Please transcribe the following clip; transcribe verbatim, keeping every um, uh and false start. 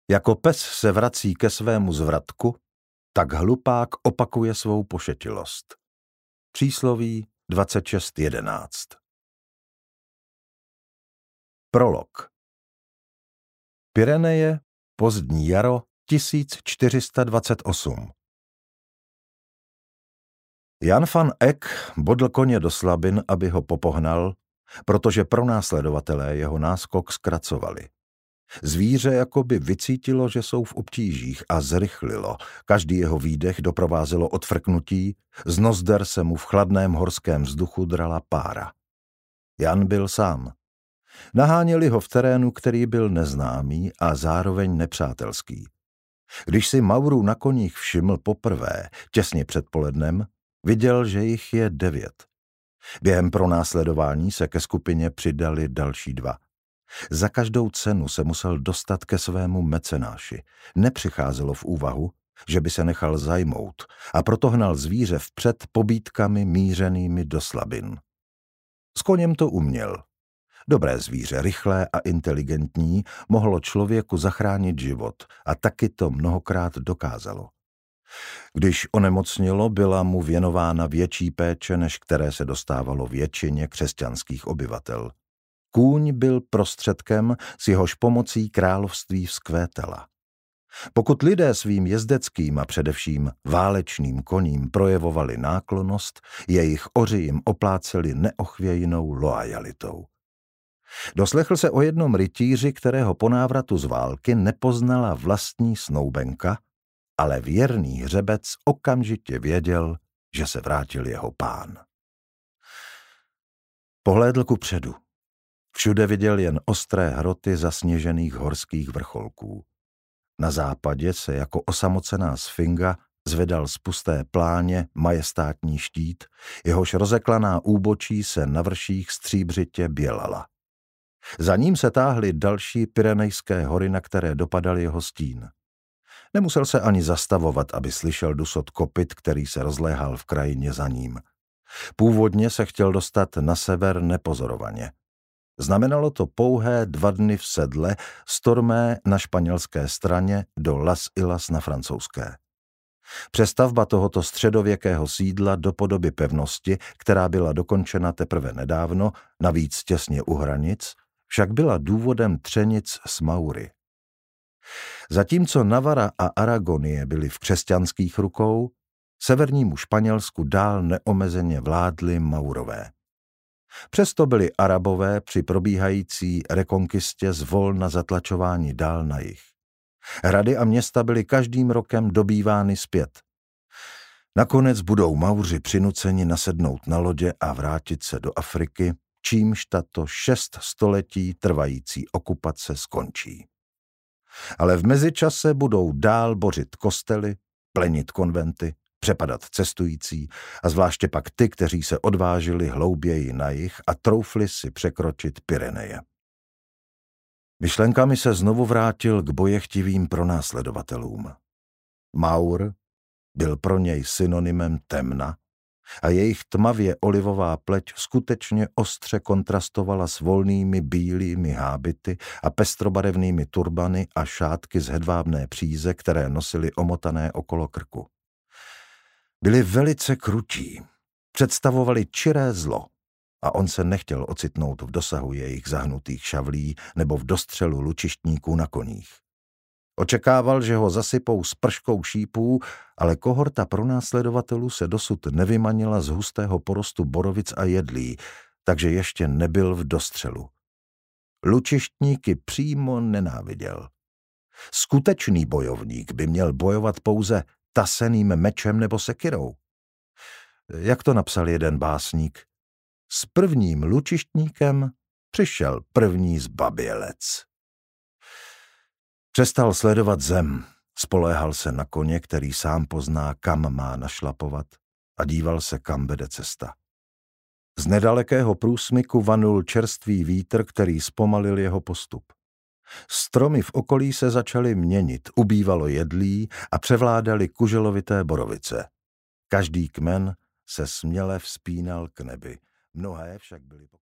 Jako pes se vrací ke svému zvratku, tak hlupák opakuje svou pošetilost. Přísloví dvacet šest jedenáct. Prolog. Pyreneje, pozdní jaro tisíc čtyři sta dvacet osm. Jan van Eyck bodl koně do slabin, aby ho popohnal, protože pronásledovatelé jeho náskok zkracovali. Zvíře jakoby vycítilo, že jsou v obtížích a zrychlilo. Každý jeho výdech doprovázelo odfrknutí, z nozder se mu v chladném horském vzduchu drala pára. Jan byl sám. Naháněli ho v terénu, který byl neznámý a zároveň nepřátelský. Když si Maurů na koních všiml poprvé, těsně před polednem, viděl, že jich je devět. Během pronásledování se ke skupině přidali další dva. Za každou cenu se musel dostat ke svému mecenáši. Nepřicházelo v úvahu, že by se nechal zajmout, a proto hnal zvíře vpřed pobídkami mířenými do slabin. S koněm to uměl. Dobré zvíře, rychlé a inteligentní, mohlo člověku zachránit život a taky to mnohokrát dokázalo. Když onemocnilo, byla mu věnována větší péče, než které se dostávalo většině křesťanských obyvatel. Kůň byl prostředkem, s jehož pomocí království vzkvétala. Pokud lidé svým jezdeckým a především válečným koním projevovali náklonnost, jejich oři jim opláceli neochvějnou loajalitou. Doslechl se o jednom rytíři, kterého po návratu z války nepoznala vlastní snoubenka, ale věrný hřebec okamžitě věděl, že se vrátil jeho pán. Pohlédl kupředu. Všude viděl jen ostré hroty zasněžených horských vrcholků. Na západě se jako osamocená sfinga zvedal z pusté pláně majestátní štít, jehož rozeklaná úbočí se na vrších stříbřitě bělala. Za ním se táhly další pyrenejské hory, na které dopadal jeho stín. Nemusel se ani zastavovat, aby slyšel dusot kopyt, který se rozléhal v krajině za ním. Původně se chtěl dostat na sever nepozorovaně. Znamenalo to pouhé dva dny v sedle, stormé na španělské straně do Las Illas na francouzské. Přestavba tohoto středověkého sídla do podoby pevnosti, která byla dokončena teprve nedávno, navíc těsně u hranic, však byla důvodem třenic s Maury. Zatímco Navara a Aragonie byly v křesťanských rukou, severnímu Španělsku dál neomezeně vládli Maurové. Přesto byli Arabové při probíhající rekonkistě zvolna zatlačováni dál na jih. Hrady a města byly každým rokem dobývány zpět. Nakonec budou Mauři přinuceni nasednout na lodě a vrátit se do Afriky, čímž tato šest století trvající okupace skončí. Ale v mezičase budou dál bořit kostely, plenit konventy, přepadat cestující a zvláště pak ty, kteří se odvážili hlouběji na jih a troufli si překročit Pyreneje. Myšlenkami se znovu vrátil k bojechtivým pronásledovatelům. Maur byl pro něj synonymem temna a jejich tmavě olivová pleť skutečně ostře kontrastovala s volnými bílými hábity a pestrobarevnými turbany a šátky z hedvábné příze, které nosili omotané okolo krku. Byli velice krutí, představovali čiré zlo a on se nechtěl ocitnout v dosahu jejich zahnutých šavlí nebo v dostřelu lučištníků na koních. Očekával, že ho zasypou sprškou šípů, ale kohorta pronásledovatelů se dosud nevymanila z hustého porostu borovic a jedlí, takže ještě nebyl v dostřelu. Lučištníky přímo nenáviděl. Skutečný bojovník by měl bojovat pouze taseným mečem nebo sekirou. Jak to napsal jeden básník? S prvním lučištníkem přišel první zbabělec. Přestal sledovat zem, spoléhal se na koně, který sám pozná, kam má našlapovat, a díval se, kam vede cesta. Z nedalekého průsmyku vanul čerstvý vítr, který zpomalil jeho postup. Stromy v okolí se začaly měnit, ubývalo jedlí a převládaly kuželovité borovice. Každý kmen se směle vzpínal k nebi, mnohé však byly